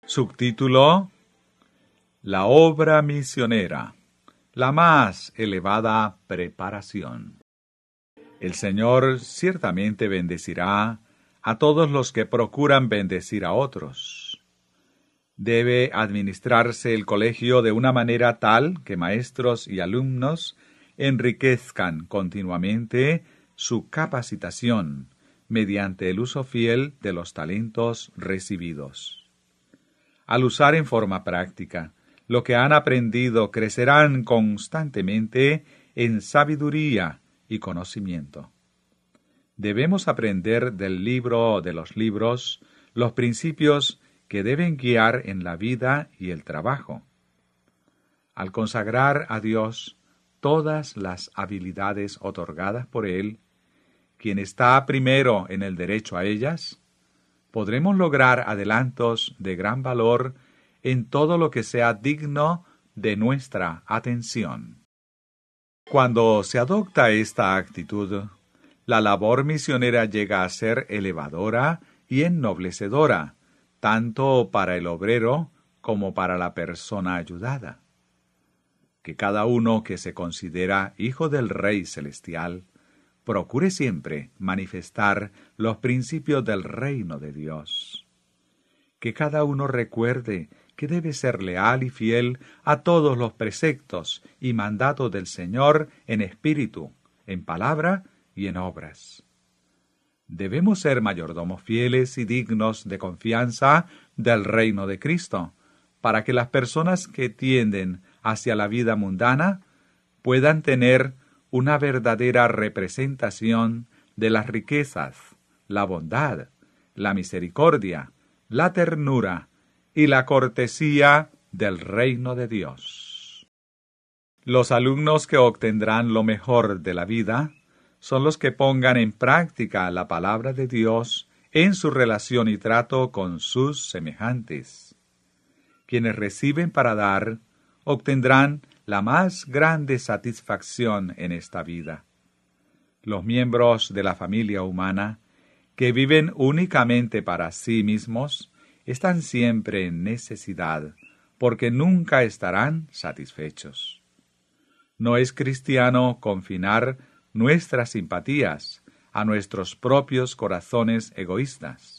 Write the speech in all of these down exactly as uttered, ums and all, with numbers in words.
Subtítulo: La obra misionera, la más elevada preparación. El Señor ciertamente bendecirá a todos los que procuran bendecir a otros. Debe administrarse el colegio de una manera tal que maestros y alumnos enriquezcan continuamente su capacitación mediante el uso fiel de los talentos recibidos. Al usar en forma práctica lo que han aprendido, crecerán constantemente en sabiduría y conocimiento. Debemos aprender del libro de los libros los principios que deben guiar en la vida y el trabajo. Al consagrar a Dios todas las habilidades otorgadas por Él, quien está primero en el derecho a ellas, podremos lograr adelantos de gran valor en todo lo que sea digno de nuestra atención. Cuando se adopta esta actitud, la labor misionera llega a ser elevadora y ennoblecedora, tanto para el obrero como para la persona ayudada. Que cada uno que se considera hijo del Rey Celestial procure siempre manifestar los principios del reino de Dios. Que cada uno recuerde que debe ser leal y fiel a todos los preceptos y mandatos del Señor en espíritu, en palabra y en obras. Debemos ser mayordomos fieles y dignos de confianza del reino de Cristo, para que las personas que tienden hacia la vida mundana puedan tener una verdadera representación de las riquezas, la bondad, la misericordia, la ternura y la cortesía del reino de Dios. Los alumnos que obtendrán lo mejor de la vida son los que pongan en práctica la palabra de Dios en su relación y trato con sus semejantes. Quienes reciben para dar, obtendrán la más grande satisfacción en esta vida. Los miembros de la familia humana, que viven únicamente para sí mismos, están siempre en necesidad, porque nunca estarán satisfechos. No es cristiano confinar nuestras simpatías a nuestros propios corazones egoístas.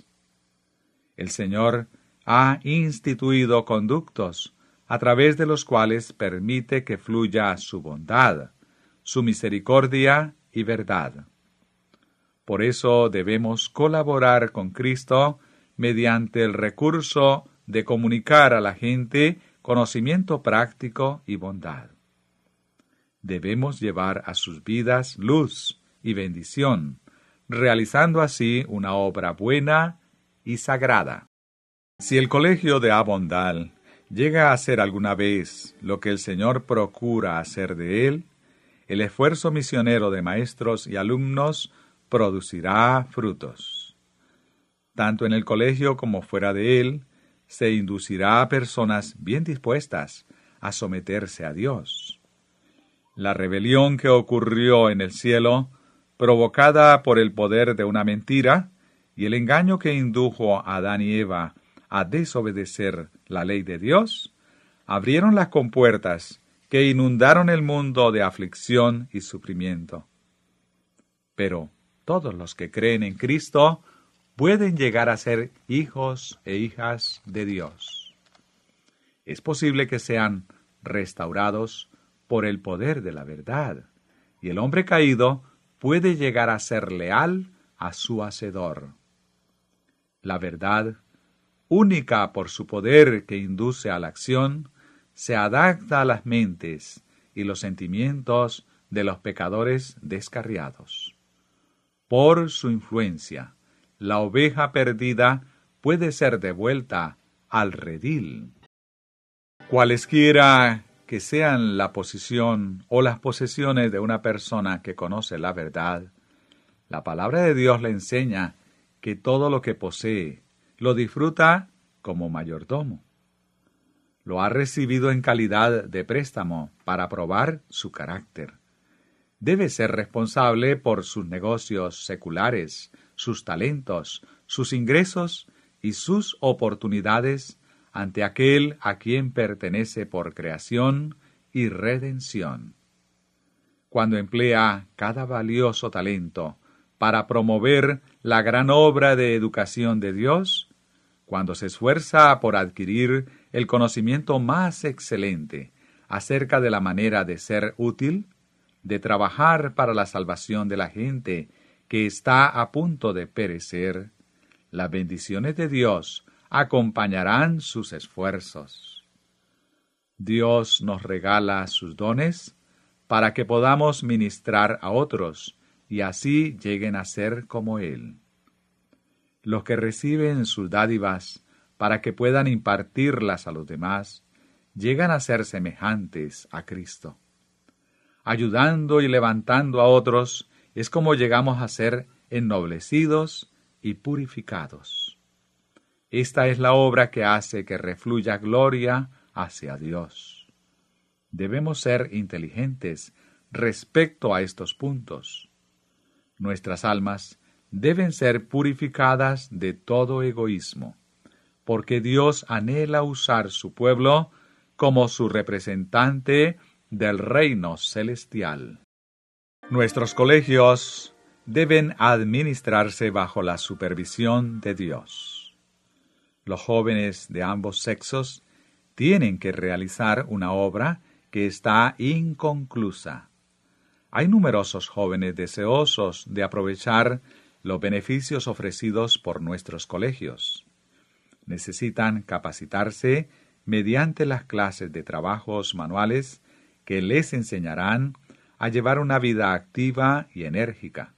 El Señor ha instituido conductos a través de los cuales permite que fluya su bondad, su misericordia y verdad. Por eso debemos colaborar con Cristo mediante el recurso de comunicar a la gente conocimiento práctico y bondad. Debemos llevar a sus vidas luz y bendición, realizando así una obra buena y sagrada. Si el colegio de Avondale llega a hacer alguna vez lo que el Señor procura hacer de él, el esfuerzo misionero de maestros y alumnos producirá frutos. Tanto en el colegio como fuera de él, se inducirá a personas bien dispuestas a someterse a Dios. La rebelión que ocurrió en el cielo, provocada por el poder de una mentira, y el engaño que indujo a Adán y Eva a desobedecer la ley de Dios, abrieron las compuertas que inundaron el mundo de aflicción y sufrimiento. Pero todos los que creen en Cristo pueden llegar a ser hijos e hijas de Dios. Es posible que sean restaurados por el poder de la verdad, y el hombre caído puede llegar a ser leal a su Hacedor. La verdad, única por su poder que induce a la acción, se adapta a las mentes y los sentimientos de los pecadores descarriados. Por su influencia, la oveja perdida puede ser devuelta al redil. Cualesquiera que sean la posición o las posesiones de una persona que conoce la verdad, la palabra de Dios le enseña que todo lo que posee lo disfruta como mayordomo. Lo ha recibido en calidad de préstamo para probar su carácter. Debe ser responsable por sus negocios seculares, sus talentos, sus ingresos y sus oportunidades ante aquel a quien pertenece por creación y redención. Cuando emplea cada valioso talento para promover la gran obra de educación de Dios, cuando se esfuerza por adquirir el conocimiento más excelente acerca de la manera de ser útil, de trabajar para la salvación de la gente que está a punto de perecer, las bendiciones de Dios acompañarán sus esfuerzos. Dios nos regala sus dones para que podamos ministrar a otros y así lleguen a ser como Él. Los que reciben sus dádivas para que puedan impartirlas a los demás, llegan a ser semejantes a Cristo. Ayudando y levantando a otros es como llegamos a ser ennoblecidos y purificados. Esta es la obra que hace que refluya gloria hacia Dios. Debemos ser inteligentes respecto a estos puntos. Nuestras almas deben ser purificadas de todo egoísmo, porque Dios anhela usar su pueblo como su representante del reino celestial. Nuestros colegios deben administrarse bajo la supervisión de Dios. Los jóvenes de ambos sexos tienen que realizar una obra que está inconclusa. Hay numerosos jóvenes deseosos de aprovechar los beneficios ofrecidos por nuestros colegios. Necesitan capacitarse mediante las clases de trabajos manuales que les enseñarán a llevar una vida activa y enérgica.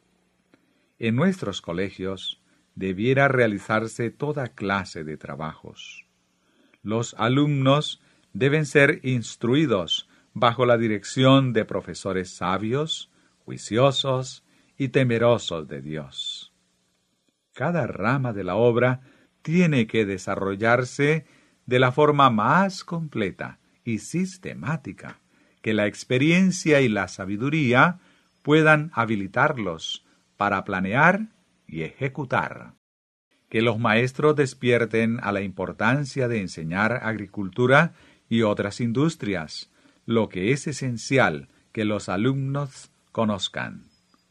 En nuestros colegios debiera realizarse toda clase de trabajos. Los alumnos deben ser instruidos bajo la dirección de profesores sabios, juiciosos y temerosos de Dios. Cada rama de la obra tiene que desarrollarse de la forma más completa y sistemática, que la experiencia y la sabiduría puedan habilitarlos para planear y ejecutar. Que los maestros despierten a la importancia de enseñar agricultura y otras industrias, lo que es esencial que los alumnos conozcan.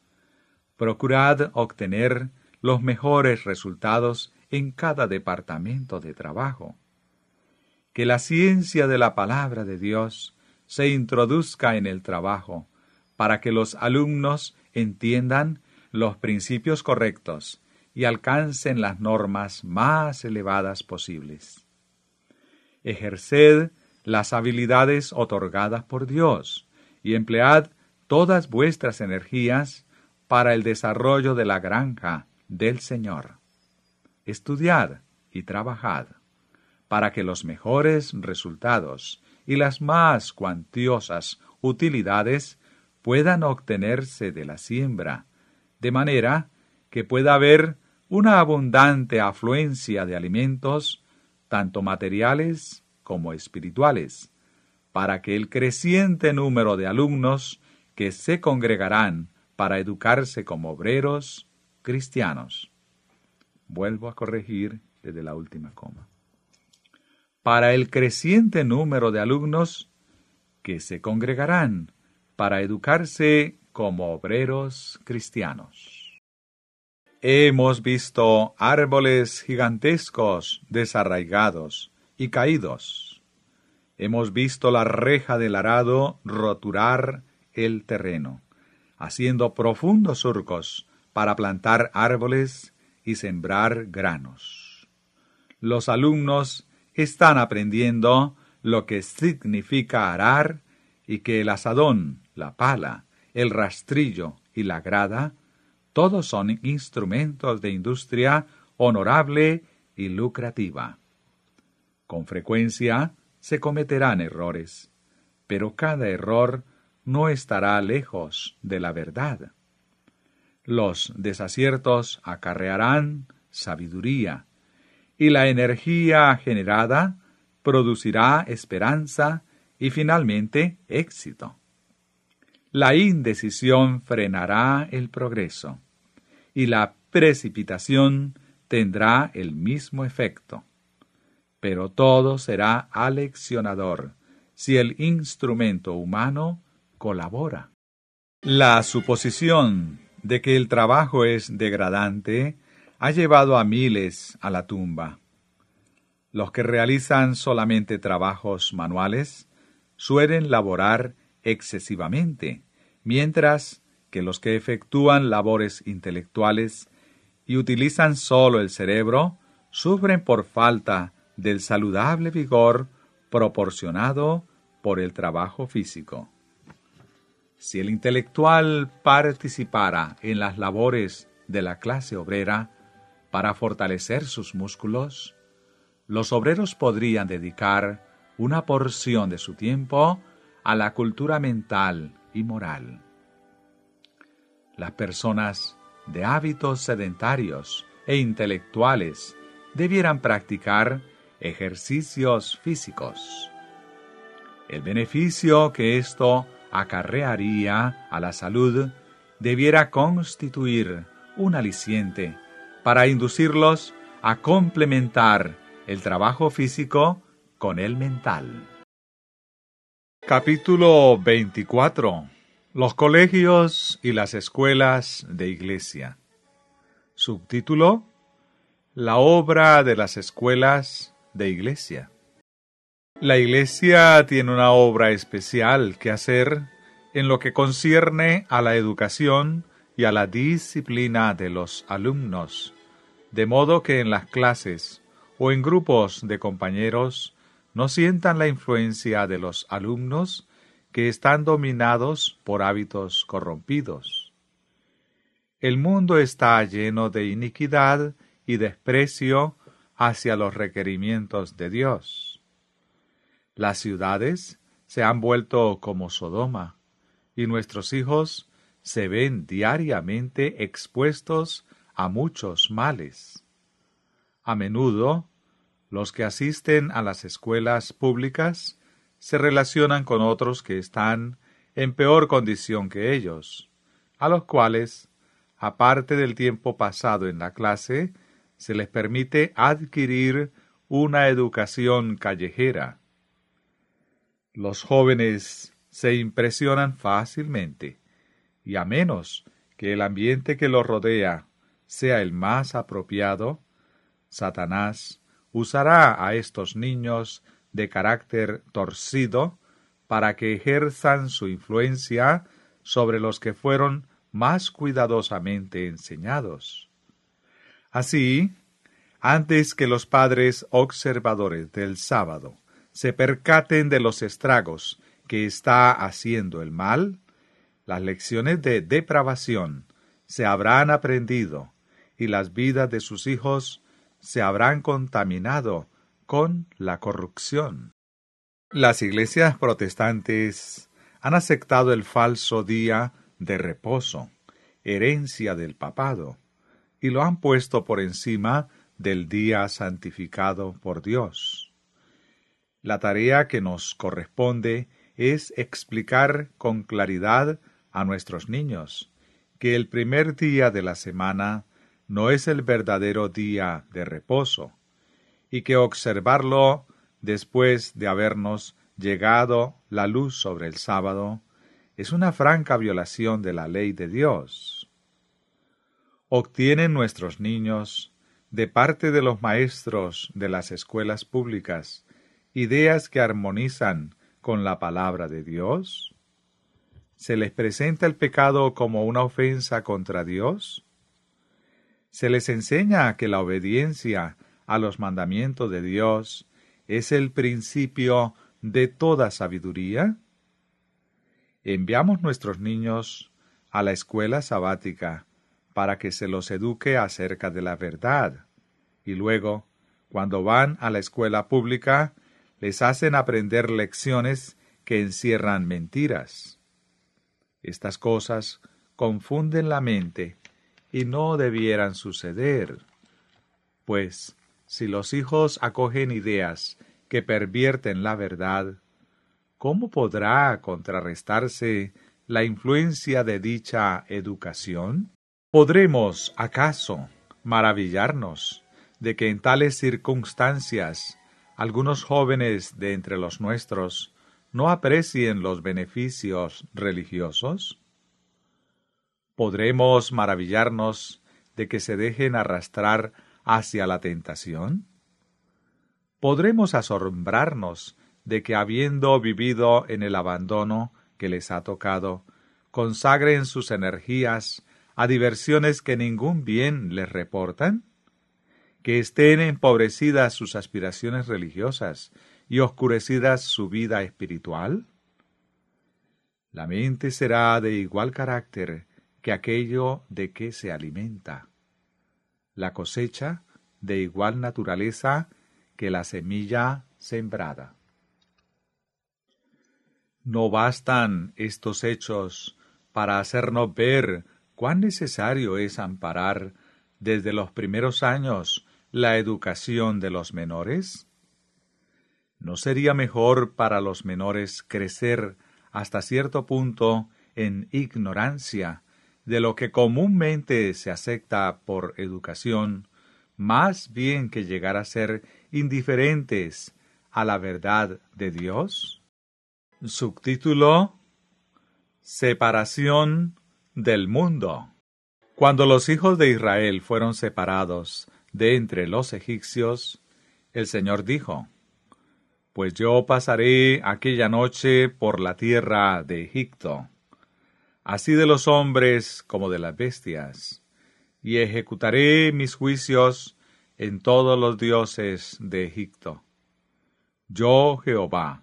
Procurad obtener los mejores resultados en cada departamento de trabajo. Que la ciencia de la palabra de Dios se introduzca en el trabajo para que los alumnos entiendan los principios correctos y alcancen las normas más elevadas posibles. Ejerced las habilidades otorgadas por Dios y emplead todas vuestras energías para el desarrollo de la granja del Señor. Estudiad y trabajad para que los mejores resultados y las más cuantiosas utilidades puedan obtenerse de la siembra, de manera que pueda haber una abundante afluencia de alimentos, tanto materiales como espirituales, para que el creciente número de alumnos que se congregarán para educarse como obreros cristianos. Vuelvo a corregir desde la última coma. Para el creciente número de alumnos que se congregarán para educarse como obreros cristianos. Hemos visto árboles gigantescos desarraigados y caídos. Hemos visto la reja del arado roturar el terreno, haciendo profundos surcos para plantar árboles y sembrar granos. Los alumnos están aprendiendo lo que significa arar y que el azadón, la pala, el rastrillo y la grada, todos son instrumentos de industria honorable y lucrativa. Con frecuencia se cometerán errores, pero cada error no estará lejos de la verdad. Los desaciertos acarrearán sabiduría, y la energía generada producirá esperanza y finalmente éxito. La indecisión frenará el progreso, y la precipitación tendrá el mismo efecto. pero todo será aleccionador si el instrumento humano colabora. La suposición de que el trabajo es degradante ha llevado a miles a la tumba. Los que realizan solamente trabajos manuales suelen laborar excesivamente, mientras que los que efectúan labores intelectuales y utilizan solo el cerebro sufren por falta del saludable vigor proporcionado por el trabajo físico. Si el intelectual participara en las labores de la clase obrera para fortalecer sus músculos, los obreros podrían dedicar una porción de su tiempo a la cultura mental y moral. Las personas de hábitos sedentarios e intelectuales debieran practicar ejercicios físicos. El beneficio que esto acarrearía a la salud debiera constituir un aliciente para inducirlos a complementar el trabajo físico con el mental. Capítulo veinticuatro. Los colegios y las escuelas de iglesia. Subtítulo: La obra de las escuelas de iglesia. La iglesia tiene una obra especial que hacer en lo que concierne a la educación y a la disciplina de los alumnos, de modo que en las clases o en grupos de compañeros no sientan la influencia de los alumnos que están dominados por hábitos corrompidos. El mundo está lleno de iniquidad y desprecio hacia los requerimientos de Dios. Las ciudades se han vuelto como Sodoma, y nuestros hijos se ven diariamente expuestos a muchos males. A menudo, los que asisten a las escuelas públicas se relacionan con otros que están en peor condición que ellos, a los cuales, aparte del tiempo pasado en la clase, se les permite adquirir una educación callejera. Los jóvenes se impresionan fácilmente, y a menos que el ambiente que los rodea sea el más apropiado, Satanás usará a estos niños de carácter torcido para que ejerzan su influencia sobre los que fueron más cuidadosamente enseñados. Así, antes que los padres observadores del sábado se percaten de los estragos que está haciendo el mal, las lecciones de depravación se habrán aprendido y las vidas de sus hijos se habrán contaminado con la corrupción. Las iglesias protestantes han aceptado el falso día de reposo, herencia del papado, y lo han puesto por encima del día santificado por Dios. La tarea que nos corresponde es explicar con claridad a nuestros niños que el primer día de la semana no es el verdadero día de reposo, y que observarlo después de habernos llegado la luz sobre el sábado es una franca violación de la ley de Dios. Obtienen nuestros niños, de parte de los maestros de las escuelas públicas, ideas que armonizan con la palabra de Dios. ¿Se les presenta el pecado como una ofensa contra Dios? ¿Se les enseña que la obediencia a los mandamientos de Dios es el principio de toda sabiduría? Enviamos nuestros niños a la escuela sabática para que se los eduque acerca de la verdad, y luego, cuando van a la escuela pública, les hacen aprender lecciones que encierran mentiras. Estas cosas confunden la mente y no debieran suceder, pues si los hijos acogen ideas que pervierten la verdad, ¿cómo podrá contrarrestarse la influencia de dicha educación? ¿Podremos, acaso, maravillarnos de que en tales circunstancias algunos jóvenes de entre los nuestros no aprecien los beneficios religiosos? ¿Podremos maravillarnos de que se dejen arrastrar hacia la tentación? ¿Podremos asombrarnos de que, habiendo vivido en el abandono que les ha tocado, consagren sus energías a diversiones que ningún bien les reportan? ¿Que estén empobrecidas sus aspiraciones religiosas y oscurecidas su vida espiritual? La mente será de igual carácter que aquello de que se alimenta. La cosecha de igual naturaleza que la semilla sembrada. No bastan estos hechos para hacernos ver cuán necesario es amparar desde los primeros años la educación de los menores. ¿No sería mejor para los menores crecer hasta cierto punto en ignorancia de lo que comúnmente se acepta por educación, más bien que llegar a ser indiferentes a la verdad de Dios? Subtítulo: Separación del mundo. Cuando los hijos de Israel fueron separados de entre los egipcios, el Señor dijo: Pues yo pasaré aquella noche por la tierra de Egipto, así de los hombres como de las bestias, y ejecutaré mis juicios en todos los dioses de Egipto. Yo Jehová.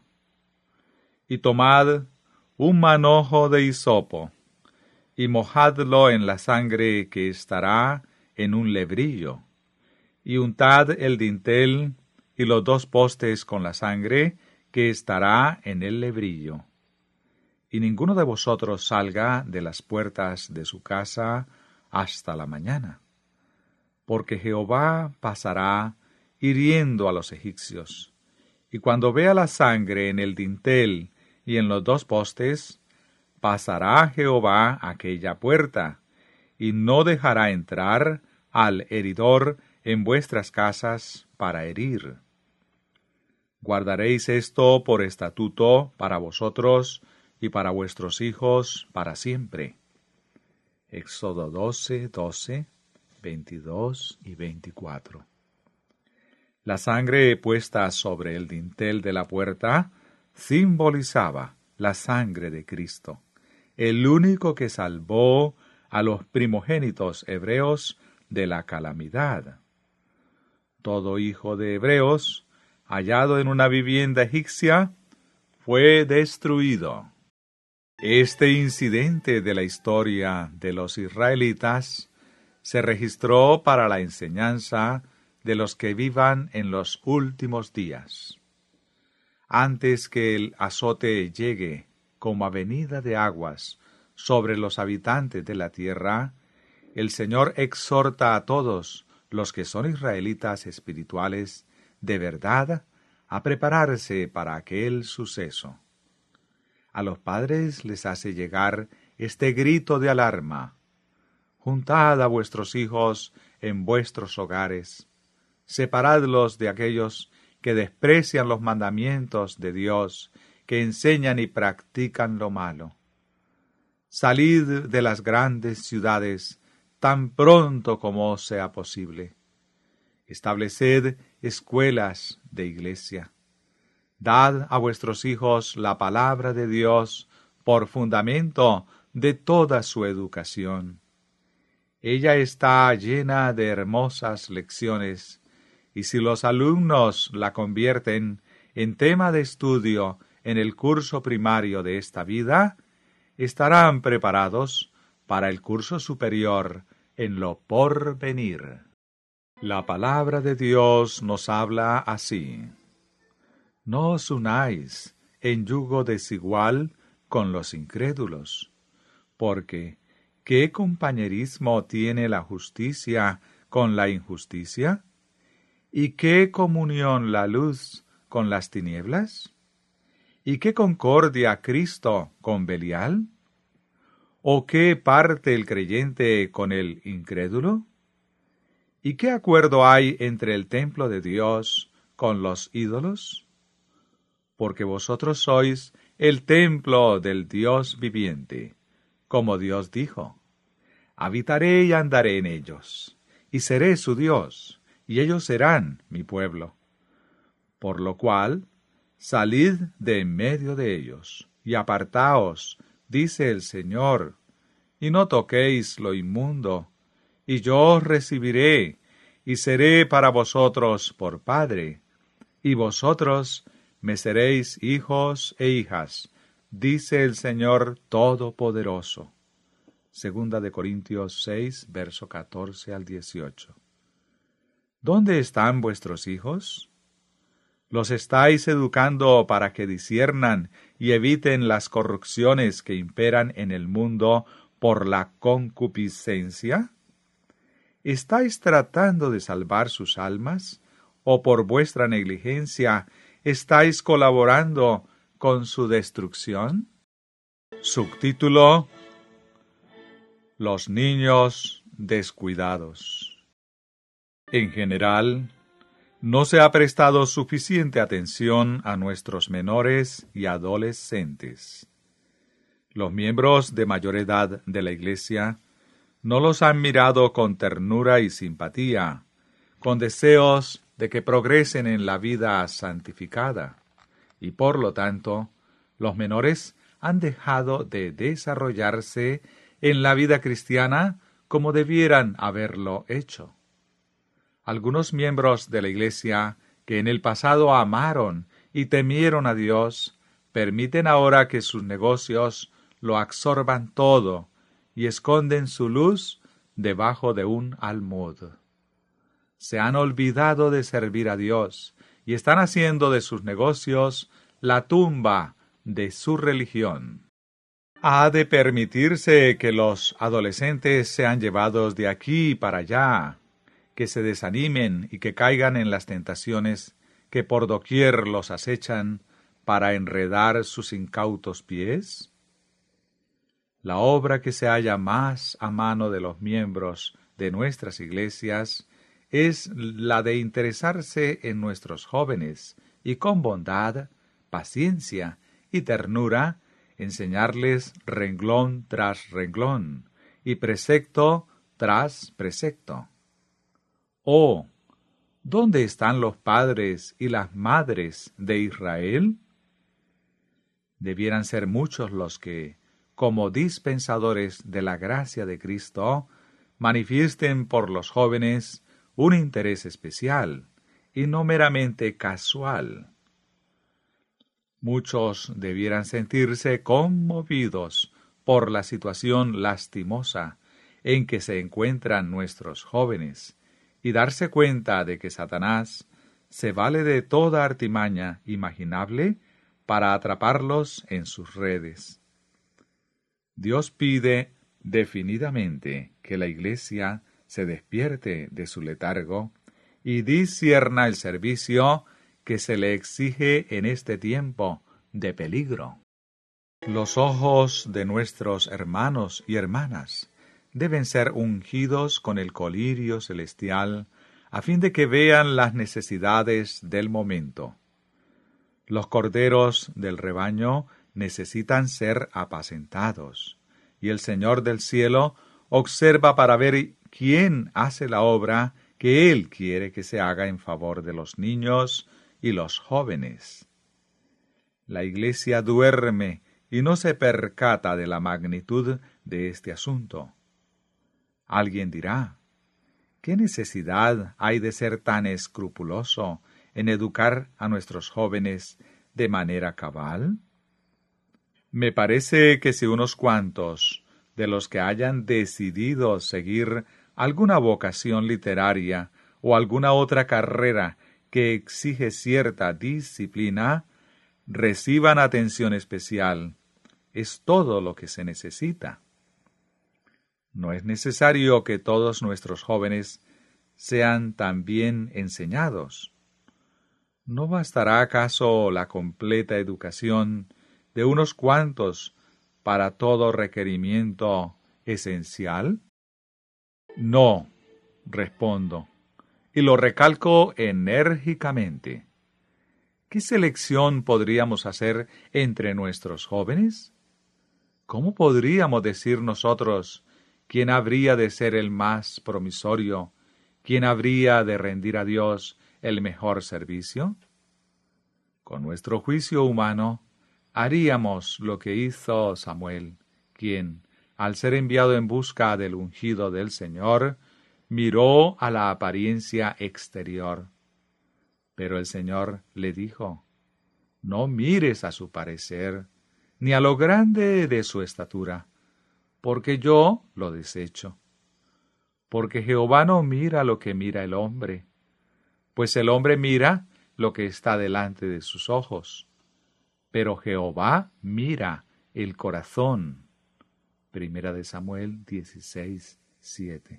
Y tomad un manojo de hisopo, y mojadlo en la sangre que estará en un lebrillo, y untad el dintel y los dos postes con la sangre que estará en el lebrillo. Y ninguno de vosotros salga de las puertas de su casa hasta la mañana, porque Jehová pasará hiriendo a los egipcios, y cuando vea la sangre en el dintel y en los dos postes, pasará Jehová aquella puerta, y no dejará entrar al heridor en vuestras casas para herir. Guardaréis esto por estatuto para vosotros y para vuestros hijos para siempre. Éxodo doce, doce, veintidós y veinticuatro. La sangre puesta sobre el dintel de la puerta simbolizaba la sangre de Cristo, el único que salvó a los primogénitos hebreos de la calamidad. Todo hijo de hebreos hallado en una vivienda egipcia fue destruido. Este incidente de la historia de los israelitas se registró para la enseñanza de los que vivan en los últimos días. Antes que el azote llegue como avenida de aguas sobre los habitantes de la tierra, el Señor exhorta a todos los que son israelitas espirituales de verdad a prepararse para aquel suceso. A los padres les hace llegar este grito de alarma: juntad a vuestros hijos en vuestros hogares, separadlos de aquellos que desprecian los mandamientos de Dios, que enseñan y practican lo malo. Salid de las grandes ciudades tan pronto como sea posible. Estableced escuelas de iglesia. Dad a vuestros hijos la palabra de Dios por fundamento de toda su educación. Ella está llena de hermosas lecciones, y si los alumnos la convierten en tema de estudio en el curso primario de esta vida, estarán preparados para el curso superior en lo porvenir. La palabra de Dios nos habla así: no os unáis en yugo desigual con los incrédulos, porque ¿qué compañerismo tiene la justicia con la injusticia? ¿Y qué comunión la luz con las tinieblas? ¿Y qué concordia Cristo con Belial? ¿O qué parte el creyente con el incrédulo? ¿Y qué acuerdo hay entre el templo de Dios con los ídolos? Porque vosotros sois el templo del Dios viviente, como Dios dijo: habitaré y andaré en ellos, y seré su Dios, y ellos serán mi pueblo. Por lo cual, salid de en medio de ellos, y apartaos, dice el Señor, y no toquéis lo inmundo, y yo os recibiré, y seré para vosotros por Padre, y vosotros me seréis hijos e hijas, dice el Señor Todopoderoso. Segunda de Corintios seis, verso catorce al dieciocho. ¿Dónde están vuestros hijos? ¿Los estáis educando para que disciernan y eviten las corrupciones que imperan en el mundo por la concupiscencia? ¿Estáis tratando de salvar sus almas, o por vuestra negligencia estáis colaborando con su destrucción? Subtítulo: Los niños descuidados. En general, no se ha prestado suficiente atención a nuestros menores y adolescentes. Los miembros de mayor edad de la Iglesia no los han mirado con ternura y simpatía, con deseos de que progresen en la vida santificada, y por lo tanto, los menores han dejado de desarrollarse en la vida cristiana como debieran haberlo hecho. Algunos miembros de la Iglesia que en el pasado amaron y temieron a Dios, permiten ahora que sus negocios lo absorban todo y esconden su luz debajo de un almud. Se han olvidado de servir a Dios y están haciendo de sus negocios la tumba de su religión. Ha de permitirse que los adolescentes sean llevados de aquí para allá, que se desanimen y que caigan en las tentaciones que por doquier los acechan para enredar sus incautos pies? La obra que se halla más a mano de los miembros de nuestras iglesias es la de interesarse en nuestros jóvenes y con bondad, paciencia y ternura enseñarles renglón tras renglón y precepto tras precepto. Oh, ¿dónde están los padres y las madres de Israel? Debieran ser muchos los que, como dispensadores de la gracia de Cristo, manifiesten por los jóvenes un interés especial y no meramente casual. Muchos debieran sentirse conmovidos por la situación lastimosa en que se encuentran nuestros jóvenes y darse cuenta de que Satanás se vale de toda artimaña imaginable para atraparlos en sus redes. Dios pide definidamente que la Iglesia se despierte de su letargo y discierna el servicio que se le exige en este tiempo de peligro. Los ojos de nuestros hermanos y hermanas deben ser ungidos con el colirio celestial a fin de que vean las necesidades del momento. Los corderos del rebaño necesitan ser apacentados, y el Señor del cielo observa para ver quién hace la obra que Él quiere que se haga en favor de los niños y los jóvenes. La Iglesia duerme y no se percata de la magnitud de este asunto. Alguien dirá: ¿qué necesidad hay de ser tan escrupuloso en educar a nuestros jóvenes de manera cabal? Me parece que si unos cuantos de los que hayan decidido seguir alguna vocación literaria o alguna otra carrera que exige cierta disciplina, reciban atención especial, es todo lo que se necesita. No es necesario que todos nuestros jóvenes sean también enseñados. ¿No bastará acaso la completa educación de unos cuantos para todo requerimiento esencial? No, respondo. Y lo recalco enérgicamente. ¿Qué selección podríamos hacer entre nuestros jóvenes? ¿Cómo podríamos decir nosotros quién habría de ser el más promisorio, quién habría de rendir a Dios el mejor servicio? Con nuestro juicio humano, haríamos lo que hizo Samuel, quien, al ser enviado en busca del ungido del Señor, miró a la apariencia exterior. Pero el Señor le dijo, no mires a su parecer, ni a lo grande de su estatura, porque yo lo desecho. Porque Jehová no mira lo que mira el hombre, pues el hombre mira lo que está delante de sus ojos, pero Jehová mira el corazón. Primera de Samuel dieciséis, siete.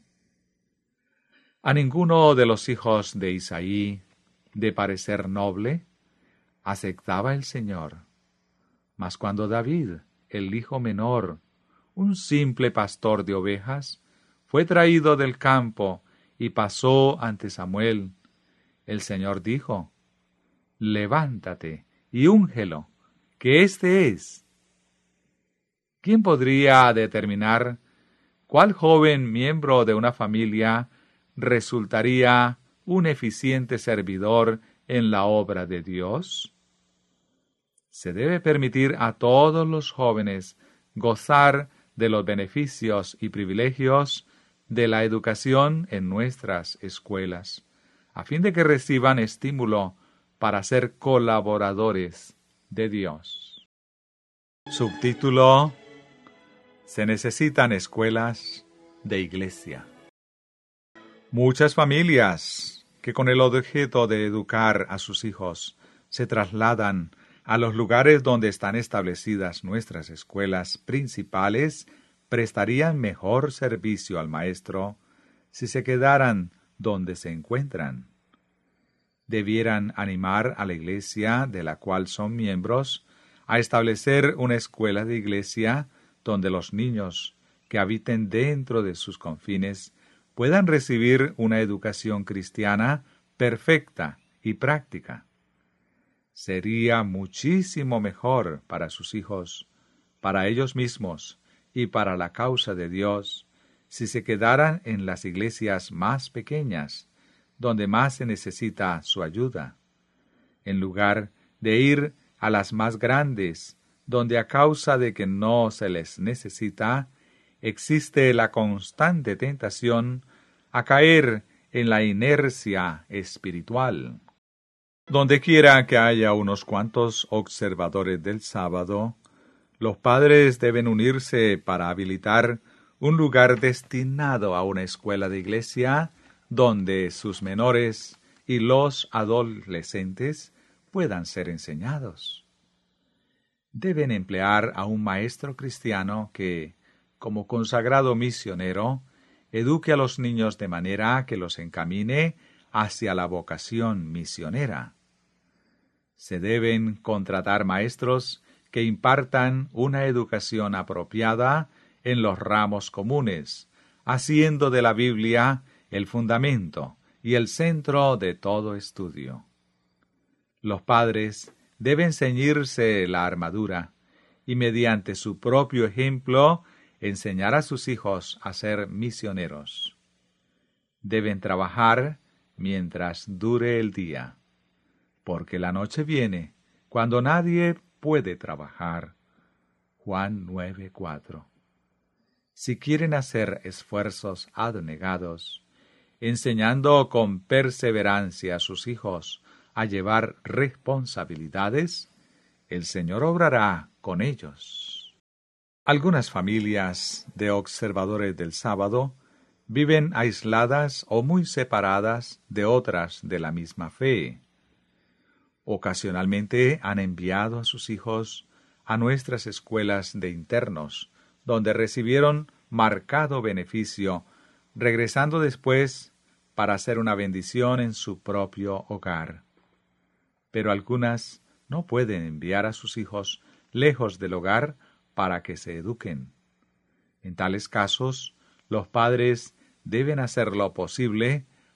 A ninguno de los hijos de Isaí, de parecer noble, aceptaba el Señor. Mas cuando David, el hijo menor, un simple pastor de ovejas, fue traído del campo y pasó ante Samuel, el Señor dijo, levántate y úngelo, que éste es. ¿Quién podría determinar cuál joven miembro de una familia resultaría un eficiente servidor en la obra de Dios? Se debe permitir a todos los jóvenes gozar de los beneficios y privilegios de la educación en nuestras escuelas, a fin de que reciban estímulo para ser colaboradores de Dios. Subtítulo: Se necesitan escuelas de iglesia. Muchas familias que con el objeto de educar a sus hijos se trasladan a los lugares donde están establecidas nuestras escuelas principales prestarían mejor servicio al maestro si se quedaran donde se encuentran. Debieran animar a la iglesia de la cual son miembros a establecer una escuela de iglesia donde los niños que habiten dentro de sus confines puedan recibir una educación cristiana perfecta y práctica. Sería muchísimo mejor para sus hijos, para ellos mismos y para la causa de Dios, si se quedaran en las iglesias más pequeñas, donde más se necesita su ayuda, en lugar de ir a las más grandes, donde a causa de que no se les necesita, existe la constante tentación a caer en la inercia espiritual. Donde quiera que haya unos cuantos observadores del sábado, los padres deben unirse para habilitar un lugar destinado a una escuela de iglesia donde sus menores y los adolescentes puedan ser enseñados. Deben emplear a un maestro cristiano que, como consagrado misionero, eduque a los niños de manera que los encamine hacia la vocación misionera. Se deben contratar maestros que impartan una educación apropiada en los ramos comunes, haciendo de la Biblia el fundamento y el centro de todo estudio. Los padres deben ceñirse la armadura y mediante su propio ejemplo enseñar a sus hijos a ser misioneros. Deben trabajar mientras dure el día, porque la noche viene cuando nadie puede trabajar. Juan nueve cuatro. Si quieren hacer esfuerzos abnegados, enseñando con perseverancia a sus hijos a llevar responsabilidades, el Señor obrará con ellos. Algunas familias de observadores del sábado viven aisladas o muy separadas de otras de la misma fe. Ocasionalmente han enviado a sus hijos a nuestras escuelas de internos, donde recibieron marcado beneficio, regresando después para hacer una bendición en su propio hogar. Pero algunas no pueden enviar a sus hijos lejos del hogar para que se eduquen. En tales casos, los padres deben hacer lo posible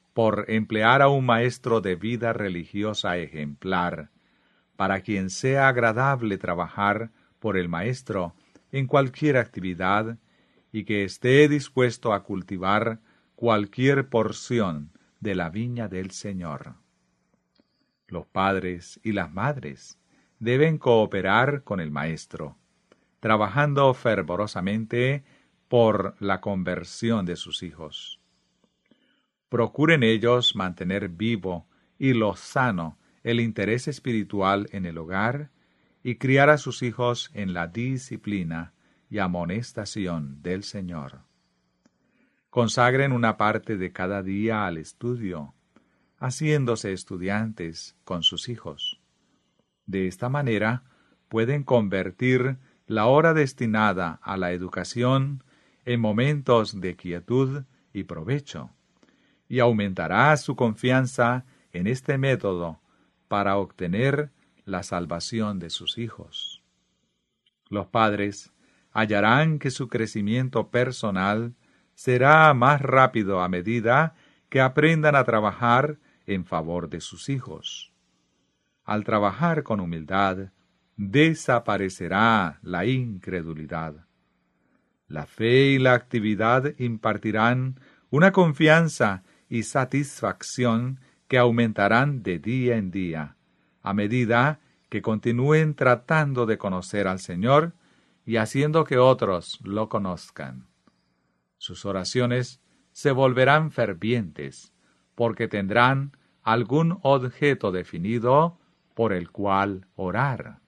por emplear a un maestro de vida religiosa ejemplar, para quien sea agradable trabajar por el maestro en cualquier actividad y que esté dispuesto a cultivar cualquier porción de la viña del Señor. Los padres y las madres deben cooperar con el maestro, trabajando fervorosamente por la conversión de sus hijos. Procuren ellos mantener vivo y lozano el interés espiritual en el hogar y criar a sus hijos en la disciplina y amonestación del Señor. Consagren una parte de cada día al estudio, haciéndose estudiantes con sus hijos. De esta manera pueden convertir la hora destinada a la educación en momentos de quietud y provecho, y aumentará su confianza en este método para obtener la salvación de sus hijos. Los padres hallarán que su crecimiento personal será más rápido a medida que aprendan a trabajar en favor de sus hijos. Al trabajar con humildad, desaparecerá la incredulidad. La fe y la actividad impartirán una confianza y satisfacción que aumentarán de día en día, a medida que continúen tratando de conocer al Señor y haciendo que otros lo conozcan. Sus oraciones se volverán fervientes, porque tendrán algún objeto definido por el cual orar.